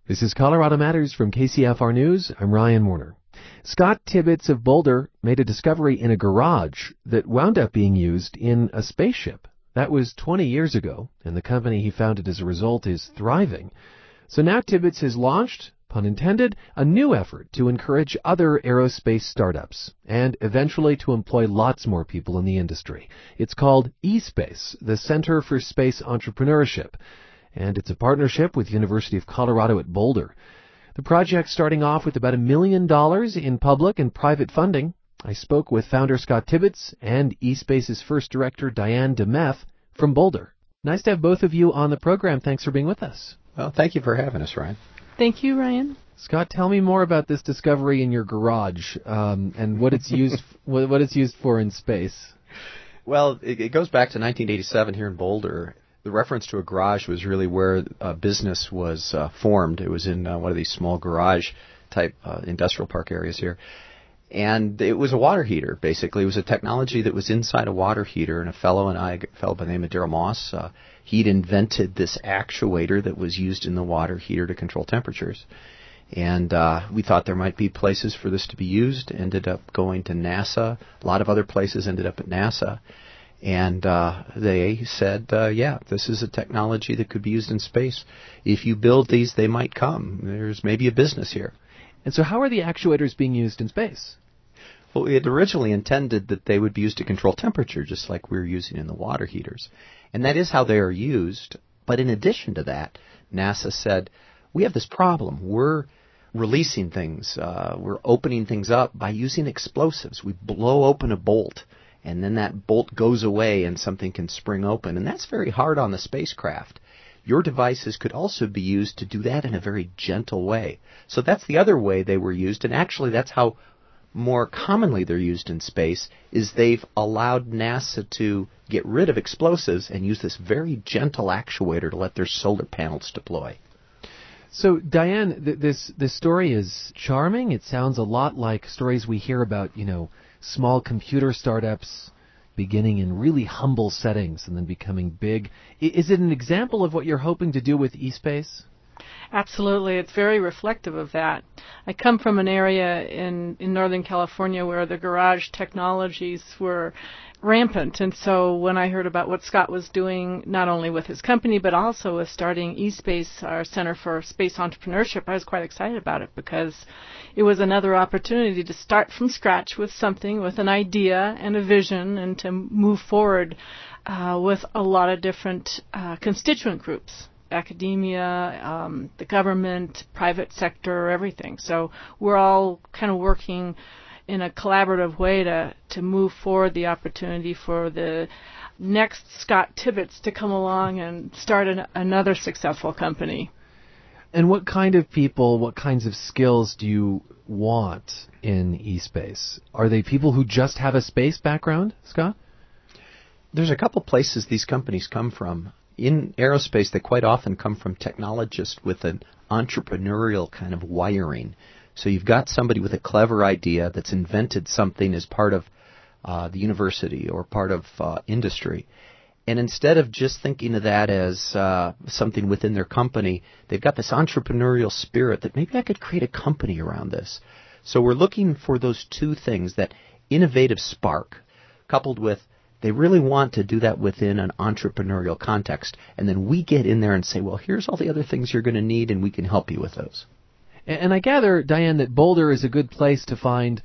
This is Colorado Matters from KCFR News. I'm Ryan Warner. Scott Tibbetts of Boulder made a discovery in a garage that wound up being used in a spaceship. That was 20 years ago, and the company he founded as a result is thriving. So now Tibbetts has launched, pun intended, a new effort to encourage other aerospace startups and eventually to employ lots more people in the industry. It's called eSpace, the Center for Space Entrepreneurship, and it's a partnership with University of Colorado at Boulder. The project's starting off with about $1 million in public and private funding. I spoke with founder Scott Tibbetts and eSpace's first director Diane DeMeth from Boulder. Nice to have both of you on the program. Thanks for being with us. Well, thank you for having us, Ryan. Thank you, Ryan. Scott, tell me more about this discovery in your garage and what it's used what it's used for in space. Well, it goes back to 1987 here in Boulder. The reference to a garage was really where a business was formed. It was in one of these small garage-type industrial park areas here. And it was a water heater, basically. It was a technology that was inside a water heater, and a fellow by the name of Darrell Moss, he'd invented this actuator that was used in the water heater to control temperatures. And we thought there might be places for this to be used. Ended up going to NASA. A lot of other places ended up at NASA. And they said, yeah, this is a technology that could be used in space. If you build these, they might come. There's maybe a business here. And so how are the actuators being used in space? Well, we had originally intended that they would be used to control temperature, just like we were using in the water heaters. And that is how they are used. But in addition to that, NASA said, we have this problem. We're releasing things. We're opening things up by using explosives. We blow open a bolt, and then that bolt goes away and something can spring open. And that's very hard on the spacecraft. Your devices could also be used to do that in a very gentle way. So that's the other way they were used, and actually that's how more commonly they're used in space, is they've allowed NASA to get rid of explosives and use this very gentle actuator to let their solar panels deploy. So, Diane, this story is charming. It sounds a lot like stories we hear about, small computer startups beginning in really humble settings and then becoming big. Is it an example of what you're hoping to do with eSpace? Absolutely. It's very reflective of that. I come from an area in Northern California where the garage technologies were rampant. And so when I heard about what Scott was doing, not only with his company, but also with starting eSpace, our Center for Space Entrepreneurship, I was quite excited about it because it was another opportunity to start from scratch with something, with an idea and a vision, and to move forward with a lot of different constituent groups. Academia, the government, private sector, everything. So we're all kind of working in a collaborative way to move forward the opportunity for the next Scott Tibbetts to come along and start another successful company. And what kind of people, what kinds of skills do you want in eSpace? Are they people who just have a space background, Scott? There's a couple places these companies come from. In aerospace, they quite often come from technologists with an entrepreneurial kind of wiring. So you've got somebody with a clever idea that's invented something as part of the university or part of industry. And instead of just thinking of that as something within their company, they've got this entrepreneurial spirit that maybe I could create a company around this. So we're looking for those two things, that innovative spark coupled with they really want to do that within an entrepreneurial context. And then we get in there and say, well, here's all the other things you're going to need, and we can help you with those. And I gather, Diane, that Boulder is a good place to find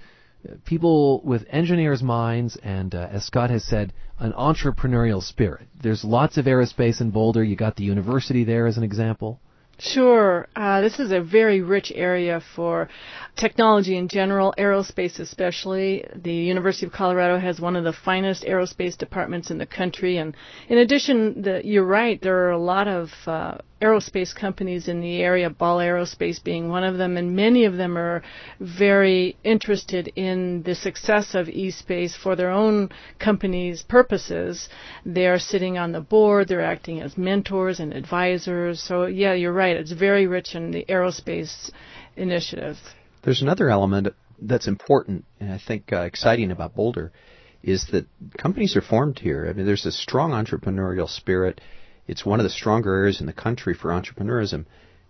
people with engineers' minds and, as Scott has said, an entrepreneurial spirit. There's lots of aerospace in Boulder. You got the university there as an example. Sure. This is a very rich area for technology in general, aerospace especially. The University of Colorado has one of the finest aerospace departments in the country. And in addition, you're right, there are a lot of aerospace companies in the area, Ball Aerospace being one of them, and many of them are very interested in the success of eSpace for their own companies' purposes. They're sitting on the board, they're acting as mentors and advisors. So, yeah, you're right, it's very rich in the aerospace initiative. There's another element that's important and I think exciting about Boulder is that companies are formed here. I mean, there's a strong entrepreneurial spirit. It's one of the stronger areas in the country for entrepreneurism.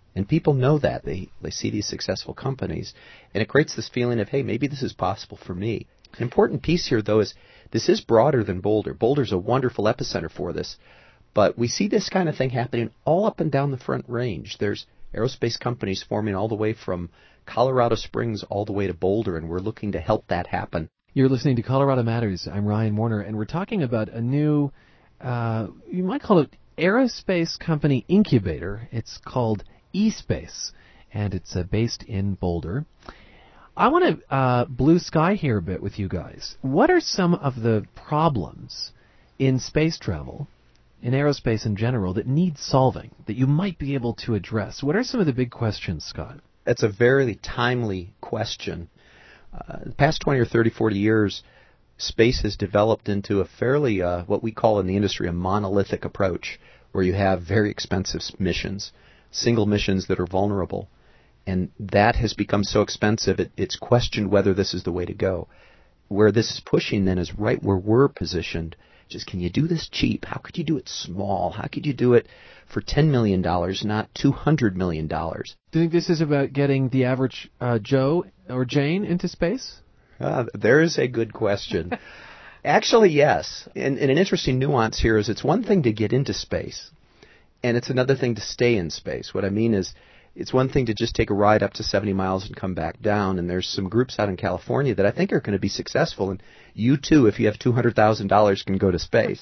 And people know that. They see these successful companies, and it creates this feeling of, hey, maybe this is possible for me. An important piece here, though, is this is broader than Boulder. Boulder's a wonderful epicenter for this, but we see this kind of thing happening all up and down the Front Range. There's aerospace companies forming all the way from Colorado Springs all the way to Boulder, and we're looking to help that happen. You're listening to Colorado Matters. I'm Ryan Warner, and we're talking about a new, you might call it aerospace company incubator. It's called eSpace, and it's based in Boulder. I want to blue sky here a bit with you guys. What are some of the problems in space travel, in aerospace in general, that need solving, that you might be able to address? What are some of the big questions, Scott? That's a very timely question. The past 20 or 30, 40 years, space has developed into a fairly, what we call in the industry, a monolithic approach, where you have very expensive missions, single missions that are vulnerable. And that has become so expensive, it's questioned whether this is the way to go. Where this is pushing then is right where we're positioned. Just, can you do this cheap? How could you do it small? How could you do it for $10 million, not $200 million? Do you think this is about getting the average Joe or Jane into space? There is a good question. Actually, yes. And an interesting nuance here is it's one thing to get into space, and it's another thing to stay in space. What I mean is, it's one thing to just take a ride up to 70 miles and come back down, and there's some groups out in California that I think are going to be successful, and you too, if you have $200,000, can go to space.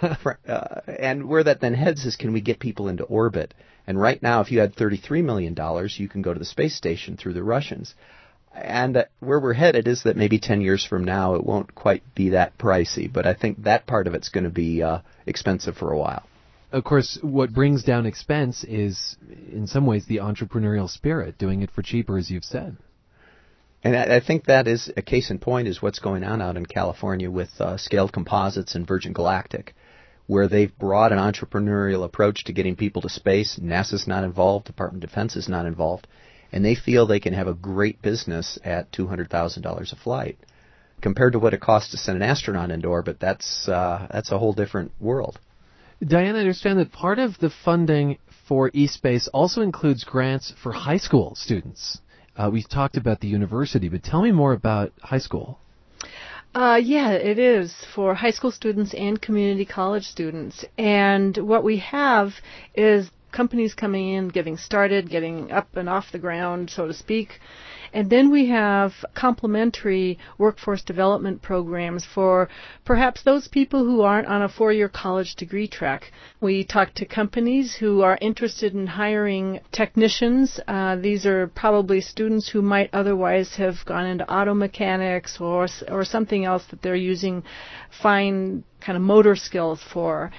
And where that then heads is, can we get people into orbit? And right now, if you had $33 million, you can go to the space station through the Russians. And where we're headed is that maybe 10 years from now, it won't quite be that pricey, but I think that part of it's going to be expensive for a while. Of course, what brings down expense is, in some ways, the entrepreneurial spirit, doing it for cheaper, as you've said. And I think that is a case in point is what's going on out in California with Scaled Composites and Virgin Galactic, where they've brought an entrepreneurial approach to getting people to space. NASA's not involved, Department of Defense is not involved, and they feel they can have a great business at $200,000 a flight. Compared to what it costs to send an astronaut into orbit, that's a whole different world. Diane, I understand that part of the funding for eSpace also includes grants for high school students. We've talked about the university, but tell me more about high school. Yeah, it is for high school students and community college students. And what we have is companies coming in, getting started, getting up and off the ground, so to speak. And then we have complementary workforce development programs for perhaps those people who aren't on a 4-year college degree track. We talk to companies who are interested in hiring technicians. These are probably students who might otherwise have gone into auto mechanics or something else that they're using fine kind of motor skills for.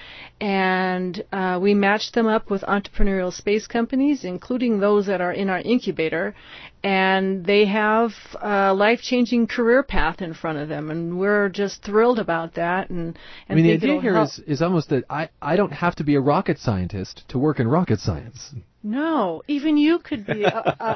And we match them up with entrepreneurial space companies, including those that are in our incubator, and they have a life-changing career path in front of them, and we're just thrilled about that. And I mean, the idea here is almost that I don't have to be a rocket scientist to work in rocket science. No, even you could be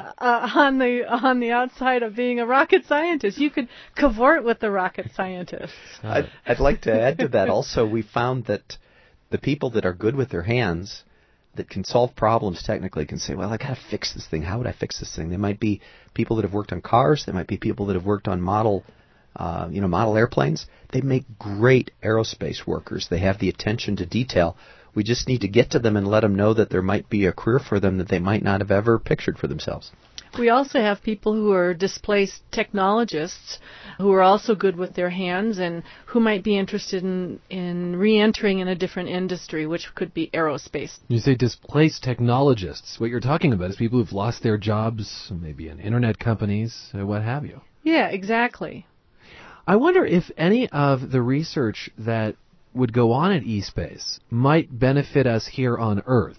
on the outside of being a rocket scientist. You could cavort with the rocket scientists. I'd like to add to that also. We found that the people that are good with their hands, that can solve problems technically, can say, well, I got to fix this thing. How would I fix this thing? They might be people that have worked on cars. They might be people that have worked on model airplanes. They make great aerospace workers. They have the attention to detail. We just need to get to them and let them know that there might be a career for them that they might not have ever pictured for themselves. We also have people who are displaced technologists who are also good with their hands and who might be interested in re-entering in a different industry, which could be aerospace. You say displaced technologists. What you're talking about is people who've lost their jobs, maybe in internet companies, what have you. Yeah, exactly. I wonder if any of the research that would go on at eSpace might benefit us here on Earth.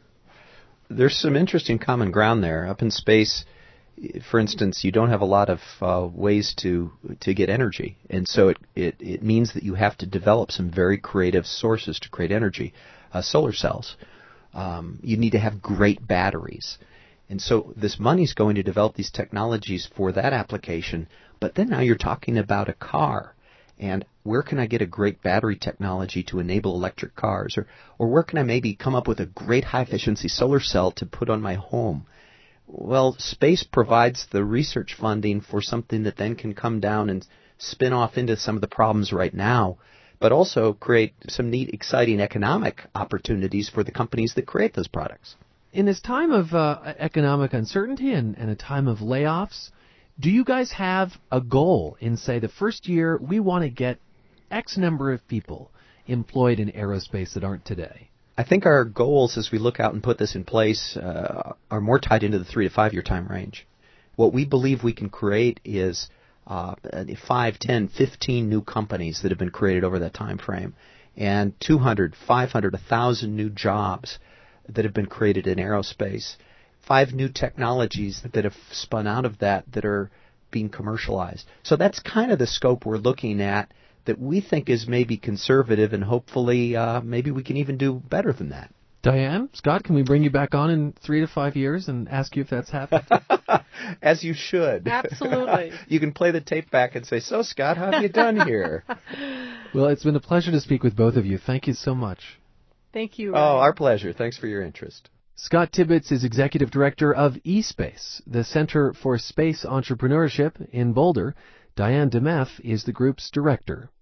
There's some interesting common ground there. Up in space, for instance, you don't have a lot of ways to get energy, and so it means that you have to develop some very creative sources to create energy. Solar cells. You need to have great batteries. And so this money's going to develop these technologies for that application, but then now you're talking about a car. And where can I get a great battery technology to enable electric cars? Or where can I maybe come up with a great high-efficiency solar cell to put on my home? Well, space provides the research funding for something that then can come down and spin off into some of the problems right now, but also create some neat, exciting economic opportunities for the companies that create those products. In this time of economic uncertainty and a time of layoffs, do you guys have a goal in, say, the first year we want to get X number of people employed in aerospace that aren't today? I think our goals as we look out and put this in place are more tied into the 3 to 5 year time range. What we believe we can create is 5, 10, 15 new companies that have been created over that time frame, and 200, 500, 1,000 new jobs that have been created in aerospace. 5 new technologies that have spun out of that are being commercialized. So that's kind of the scope we're looking at that we think is maybe conservative, and hopefully maybe we can even do better than that. Diane, Scott, can we bring you back on in 3 to 5 years and ask you if that's happened? As you should. Absolutely. You can play the tape back and say, "So, Scott, how have you done here?" Well, it's been a pleasure to speak with both of you. Thank you so much. Thank you, Ryan. Oh, our pleasure. Thanks for your interest. Scott Tibbetts is Executive Director of eSpace, the Center for Space Entrepreneurship in Boulder. Diane DeMeff is the group's Director.